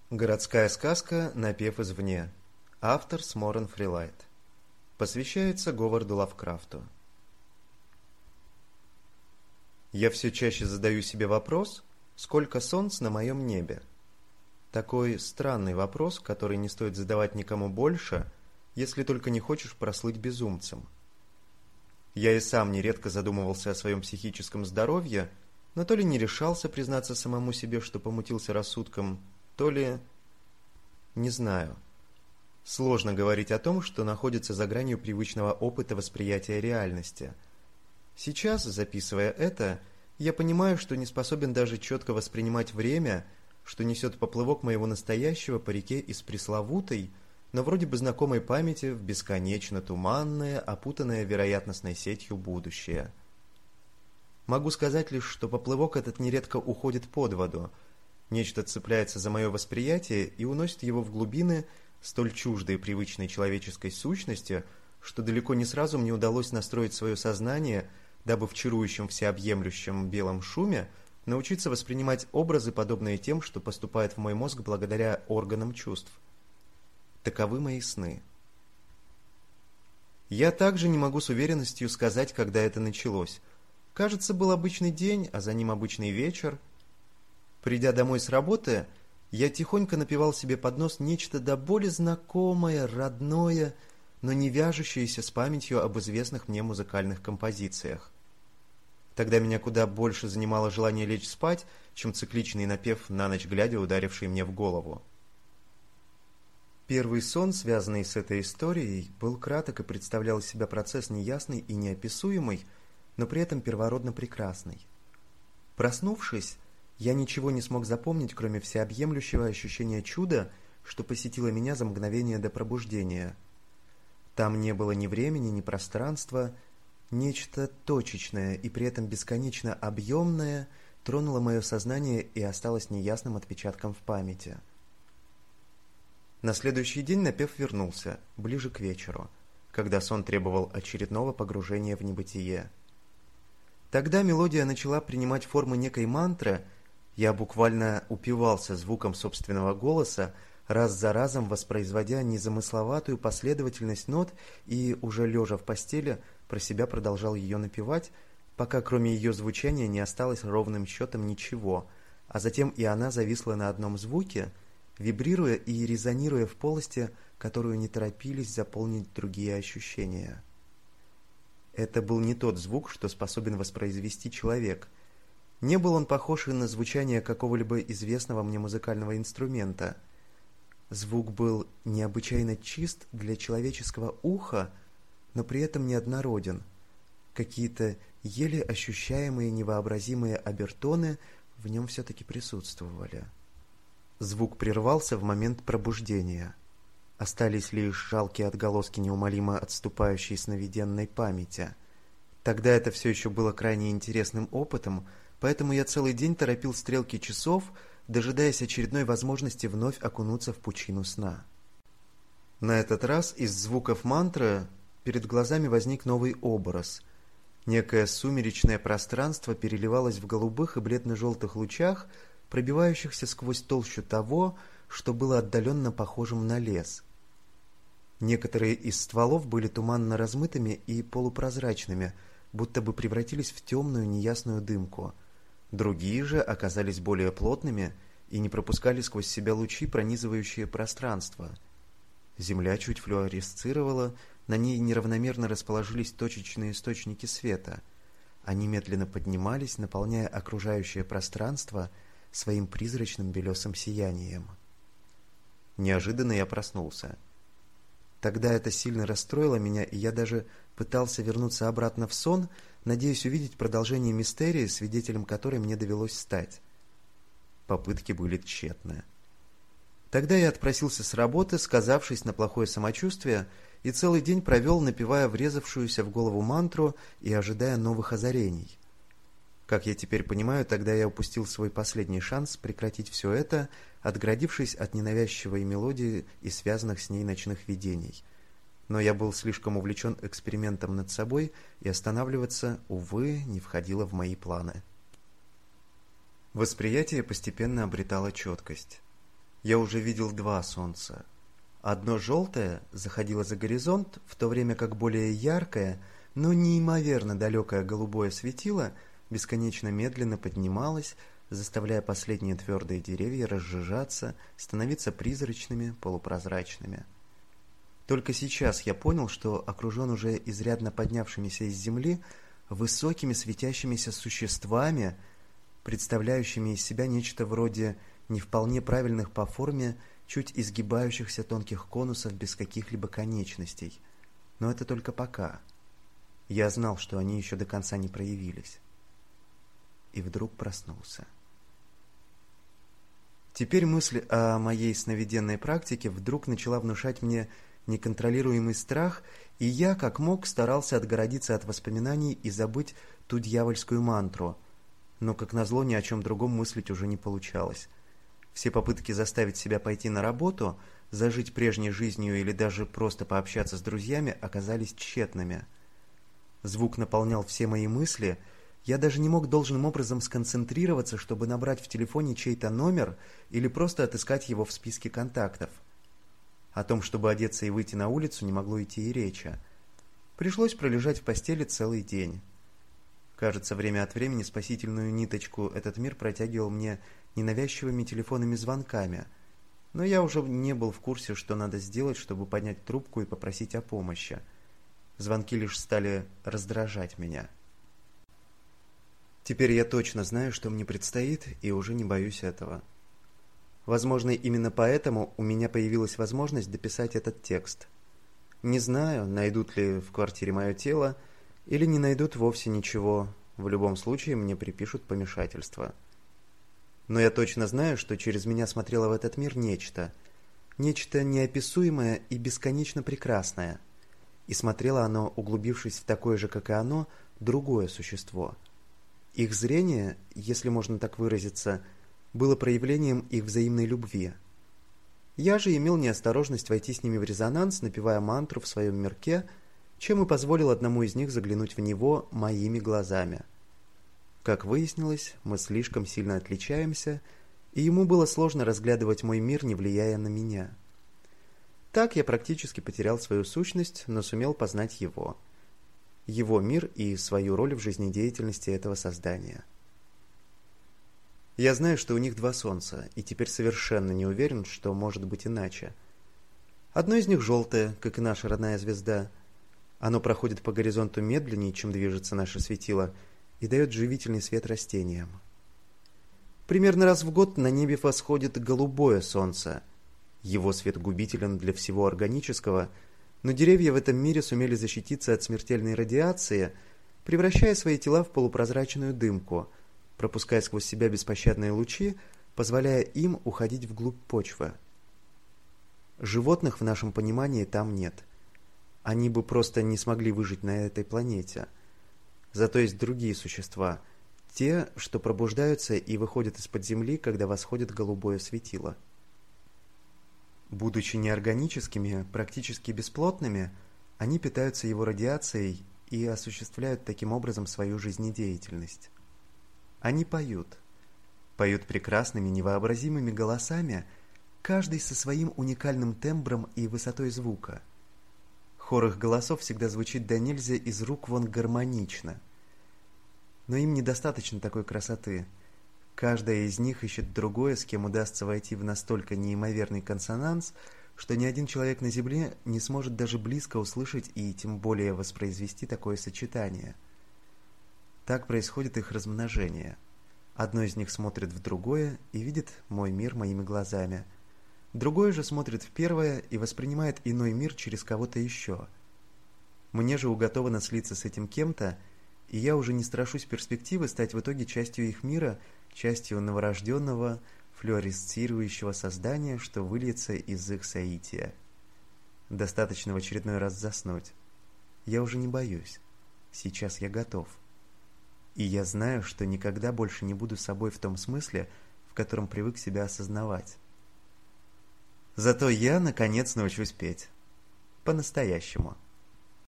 Городская сказка «Напев извне». Автор Сморен Фрилайт. Посвящается Говарду Лавкрафту. Я все чаще задаю себе вопрос, сколько солнц на моем небе. Такой странный вопрос, который не стоит задавать никому больше, если только не хочешь прослыть безумцем. Я и сам нередко задумывался о своем психическом здоровье, но то ли не решался признаться самому себе, что помутился рассудком, то ли... Не знаю. Сложно говорить о том, что находится за гранью привычного опыта восприятия реальности. Сейчас, записывая это, я понимаю, что не способен даже четко воспринимать время, что несет поплывок моего настоящего по реке из пресловутой, но вроде бы знакомой памяти в бесконечно туманное, опутанное вероятностной сетью будущее. Могу сказать лишь, что поплывок этот нередко уходит под воду. Нечто цепляется за мое восприятие и уносит его в глубины, столь чуждые привычной человеческой сущности, что далеко не сразу мне удалось настроить свое сознание, дабы в чарующем всеобъемлющем белом шуме научиться воспринимать образы, подобные тем, что поступают в мой мозг благодаря органам чувств. Таковы мои сны. Я также не могу с уверенностью сказать, когда это началось. Кажется, был обычный день, а за ним обычный вечер. Придя домой с работы, я тихонько напевал себе под нос нечто до боли знакомое, родное, но не вяжущееся с памятью об известных мне музыкальных композициях. Тогда меня куда больше занимало желание лечь спать, чем цикличный напев на ночь глядя, ударивший мне в голову. Первый сон, связанный с этой историей, был краток и представлял из себя процесс неясный и неописуемый, но при этом первородно прекрасный. Проснувшись, я ничего не смог запомнить, кроме всеобъемлющего ощущения чуда, что посетило меня за мгновение до пробуждения. Там не было ни времени, ни пространства, нечто точечное и при этом бесконечно объемное тронуло мое сознание и осталось неясным отпечатком в памяти. На следующий день напев вернулся, ближе к вечеру, когда сон требовал очередного погружения в небытие. Тогда мелодия начала принимать формы некой мантры. Я буквально упивался звуком собственного голоса, раз за разом воспроизводя незамысловатую последовательность нот и, уже лежа в постели, про себя продолжал ее напевать, пока кроме ее звучания не осталось ровным счетом ничего, а затем и она зависла на одном звуке, вибрируя и резонируя в полости, которую не торопились заполнить другие ощущения. Это был не тот звук, что способен воспроизвести человек. Не был он похож и на звучание какого-либо известного мне музыкального инструмента. Звук был необычайно чист для человеческого уха, но при этом неоднороден. Какие-то еле ощущаемые невообразимые обертоны в нем все-таки присутствовали. Звук прервался в момент пробуждения. Остались лишь жалкие отголоски неумолимо отступающей сновиденной памяти. Тогда это все еще было крайне интересным опытом, поэтому я целый день торопил стрелки часов, дожидаясь очередной возможности вновь окунуться в пучину сна. На этот раз из звуков мантры перед глазами возник новый образ. Некое сумеречное пространство переливалось в голубых и бледно-желтых лучах, пробивающихся сквозь толщу того, что было отдаленно похожим на лес. Некоторые из стволов были туманно размытыми и полупрозрачными, будто бы превратились в темную неясную дымку. Другие же оказались более плотными и не пропускали сквозь себя лучи, пронизывающие пространство. Земля чуть флуоресцировала, на ней неравномерно расположились точечные источники света. Они медленно поднимались, наполняя окружающее пространство своим призрачным белесым сиянием. Неожиданно я проснулся. Тогда это сильно расстроило меня, и я даже пытался вернуться обратно в сон, надеясь увидеть продолжение мистерии, свидетелем которой мне довелось стать. Попытки были тщетны. Тогда я отпросился с работы, сказавшись на плохое самочувствие, и целый день провел, напевая врезавшуюся в голову мантру и ожидая новых озарений. Как я теперь понимаю, тогда я упустил свой последний шанс прекратить все это, отгородившись от ненавязчивой мелодии и связанных с ней ночных видений. Но я был слишком увлечен экспериментом над собой, и останавливаться, увы, не входило в мои планы. Восприятие постепенно обретало четкость. Я уже видел два солнца. Одно желтое заходило за горизонт, в то время как более яркое, но неимоверно далекое голубое светило бесконечно медленно поднималось, заставляя последние твердые деревья разжижаться, становиться призрачными, полупрозрачными. Только сейчас я понял, что окружен уже изрядно поднявшимися из земли высокими светящимися существами, представляющими из себя нечто вроде не вполне правильных по форме, чуть изгибающихся тонких конусов без каких-либо конечностей. Но это только пока. Я знал, что они еще до конца не проявились. И вдруг проснулся. Теперь мысль о моей сновиденной практике вдруг начала внушать мне неконтролируемый страх, и я, как мог, старался отгородиться от воспоминаний и забыть ту дьявольскую мантру. Но, как назло, ни о чем другом мыслить уже не получалось. Все попытки заставить себя пойти на работу, зажить прежней жизнью или даже просто пообщаться с друзьями оказались тщетными. Звук наполнял все мои мысли. Я даже не мог должным образом сконцентрироваться, чтобы набрать в телефоне чей-то номер или просто отыскать его в списке контактов. О том, чтобы одеться и выйти на улицу, не могло идти и речи. Пришлось пролежать в постели целый день. Кажется, время от времени спасительную ниточку этот мир протягивал мне ненавязчивыми телефонными звонками, но я уже не был в курсе, что надо сделать, чтобы поднять трубку и попросить о помощи. Звонки лишь стали раздражать меня. Теперь я точно знаю, что мне предстоит, и уже не боюсь этого. Возможно, именно поэтому у меня появилась возможность дописать этот текст. Не знаю, найдут ли в квартире мое тело, или не найдут вовсе ничего. В любом случае мне припишут помешательство. Но я точно знаю, что через меня смотрело в этот мир нечто неописуемое и бесконечно прекрасное. И смотрело оно, углубившись в такое же, как и оно, другое существо. Их зрение, если можно так выразиться, было проявлением их взаимной любви. Я же имел неосторожность войти с ними в резонанс, напевая мантру в своем мирке, чем и позволил одному из них заглянуть в него моими глазами. Как выяснилось, мы слишком сильно отличаемся, и ему было сложно разглядывать мой мир, не влияя на меня. Так я практически потерял свою сущность, но сумел познать его мир и свою роль в жизнедеятельности этого создания. Я знаю, что у них два солнца, и теперь совершенно не уверен, что может быть иначе. Одно из них желтое, как и наша родная звезда. Оно проходит по горизонту медленнее, чем движется наше светило, и дает живительный свет растениям. Примерно раз в год на небе восходит голубое солнце. Его свет губителен для всего органического, но деревья в этом мире сумели защититься от смертельной радиации, превращая свои тела в полупрозрачную дымку, пропуская сквозь себя беспощадные лучи, позволяя им уходить вглубь почвы. Животных в нашем понимании там нет. Они бы просто не смогли выжить на этой планете. Зато есть другие существа, те, что пробуждаются и выходят из-под земли, когда восходит голубое светило. Будучи неорганическими, практически бесплотными, они питаются его радиацией и осуществляют таким образом свою жизнедеятельность. Они поют прекрасными невообразимыми голосами, каждый со своим уникальным тембром и высотой звука. Хор их голосов всегда звучит до нельзя из рук вон гармонично. Но им недостаточно такой красоты. Каждая из них ищет другое, с кем удастся войти в настолько неимоверный консонанс, что ни один человек на Земле не сможет даже близко услышать и тем более воспроизвести такое сочетание. Так происходит их размножение. Одно из них смотрит в другое и видит мой мир моими глазами. Другое же смотрит в первое и воспринимает иной мир через кого-то еще. Мне же уготовано слиться с этим кем-то, и я уже не страшусь перспективы стать в итоге частью их мира, частью новорожденного, флуоресцирующего создания, что выльется из их соития. Достаточно в очередной раз заснуть. Я уже не боюсь. Сейчас я готов. И я знаю, что никогда больше не буду собой в том смысле, в котором привык себя осознавать. Зато я, наконец, научусь петь. По-настоящему.